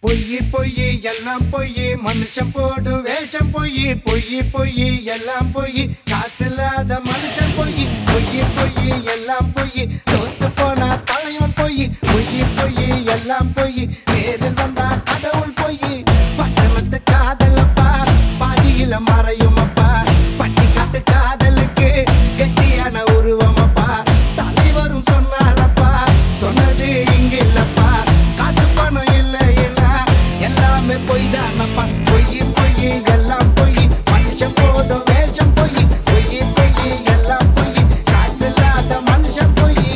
பொய்யி பொய்யி எல்லாம் பொய்யி மனுஷன் போடும் வேஷம் பொய்யி பொய்யி பொய்யி எல்லாம் பொய்யி காசில்லாத மனுஷன் பொய்யி பொய்யி பொய்யி எல்லாம் பொய்யி தோத்து போனா தலைவன் பொய்யி பொய்யி பொய்யி எல்லாம் பொய்யி நேரில் வந்தா கடவுள் பொய்யி பட்டணத்து காதலப்பா பாதியில மறையும் அப்பா பட்டி காட்டு காதலுக்கு கெட்டியான உருவமப்பா தலைவரும் சொன்னாரப்பா சொன்னது இங்க இல்லப்பா காசு பணம் இல்லைன்னா எல்லாமே பொய் தானப்பா பொய்யி பொய்யி எல்லாம் பொய்யி மனுஷன் போடும் வேஷம் பொய்யி பொய்யி பொய்யி எல்லாம் பொய்யி காசு இல்லாத மனுஷன் பொய்யி.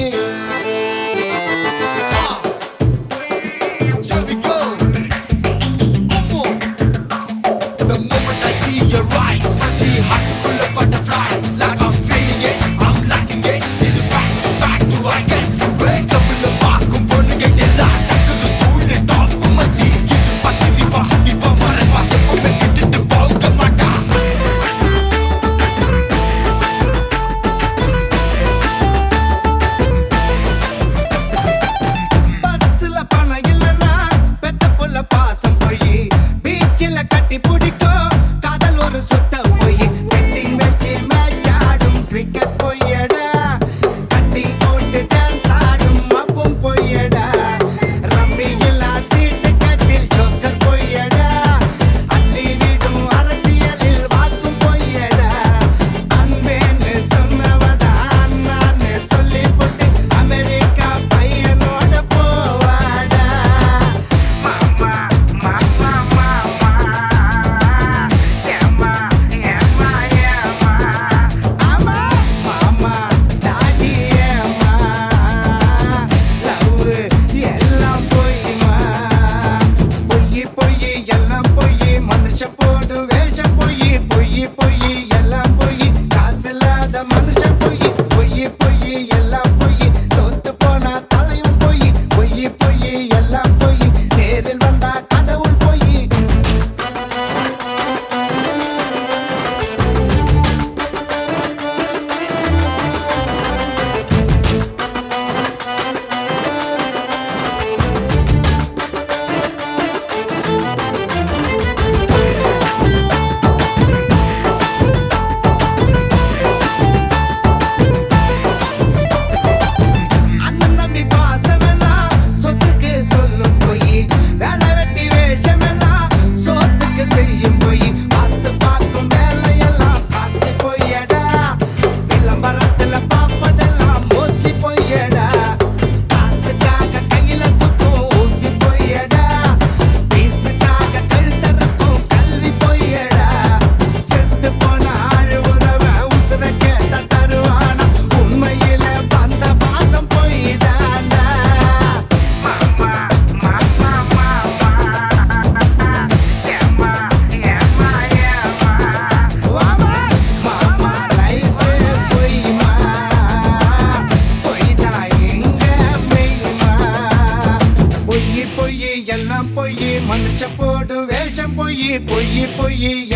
Shall we go? One more. The moment I see your eyes, see heart full of butterflies. Like I'm feeling it, I'm liking it. In fact, do I get wake up in the park? பொண்ணுங்க எல்லாம் டக்குனு தூளு top மச்சி. இது பசிரிப்பா, இப்ப மறைப்பா, எப்பவுமே விட்டுட்டு போக மாட்டா. பஸ்ல பணம் இல்லைன்னா பெத்த புள்ள பாசம் பொய்யி பீச்சில கட்டி பிடிக்கும் காதல் ஒரு சுத்த பொய்யி பெட்டிங் வச்சு மேட்ச் ஆடும் கிரிக்கெட் பொய்யடா கட்டிங் போட்டு டான்ஸ் ஆடும் அப்பும் பொய்யடா ரம்மி இல்லா சீட்டு கட்டில் ஜோக்கர் பொய்யடா அள்ளி விடும் அரசியலில் வாக்கும் பொய்யடா அன்பேன்னு சொன்னவதான் நான் சொல்லி போட்டு அமெரிக்கா பையனோட போவாடா. மாமா மாமா மாமா ஏமா ஏமா ஏமா ஆமா மாமா டாடி ஏமா லவ் எல்லாம் பொய்மா பொய்யி பொய்யி எல்லாம் பொய்யி மனுஷன் போடும் வேஷம் பொய்யி பொய்யி பொய்யி எல்லாம் பொய்யி காசு இல்லாத மனுஷன் பொய்யி பொய்யி பொய்யி எல்லாம் பொய்யி தோத்து போனா தலைவன் பொய்யி பொய்யி பொய்யி எல்லாம் பொய்யி நேரில் வந்தா கடவுள் பொய்யி. அண்ணன் நம்பி பாசமெல்லாம் சொத்துக்கு சொல்லும் பொய் வேலை வெட்டி வேஷமெல்லாம் சோத்துக்கு செய்யும் பொய் வாஸ்து பார்க்கும் வேலையெல்லாம் காஸ்ட்லி பொய்யடா விளம்பரத்துல பார்ப்பதெல்லாம் மோஸ்ட்லி பொய்யடா காசுக்காக கையில குத்தும் ஊசி பொய்யடா பீஸுக்காக கழுத்தறுக்கும் கல்வி பொய்யடா செத்து போன ஆழ் உறவன் உசுர கேட்ட தருவானா உண்மையில வந்த பாசம் பொய் தாண்டா. மாமா மாமா மாமா ஏமா ஏமா ஏமா வாமா மாமா லைஃப் பொய்மா பொய் தான் எங்க மெய்மா பொய்யி பொய்யி எல்லாம் பொய்யி மனுஷன் போடும் வேஷம் பொய்யி பொய்யி பொய்யி